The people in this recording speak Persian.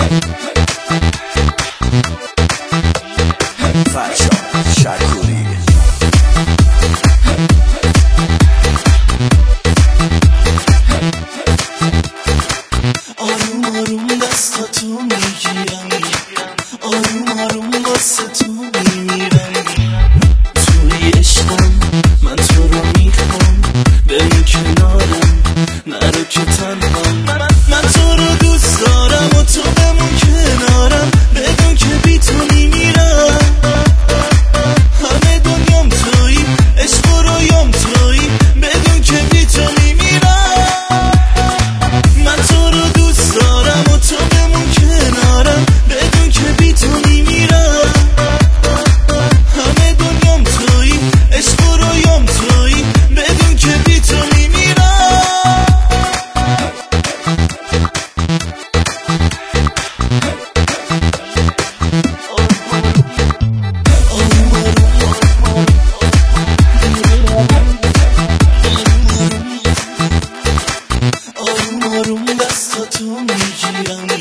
فرشاد شکوری. آروم آروم دستاتو میگیرم، آروم آروم واسه تو میمیرم. توی عشقم من تو رو میخوام، بمون کنارم نرو که تنهام. من تو رو دوست دارم و تو بمون کنارم، بدون که بی تو میمیرم. همه دنیام تویی، عشق و رویام تویی، بدون که بی تو میمیرم. من تو رو دوست دارم و تو بمون کنارم، بدون که بی تو میمیرم. همه دنیام تویی، عشق و رویام تویی، بدون که بی تو میمیرم. آروم آروم دستاتو میگیرم،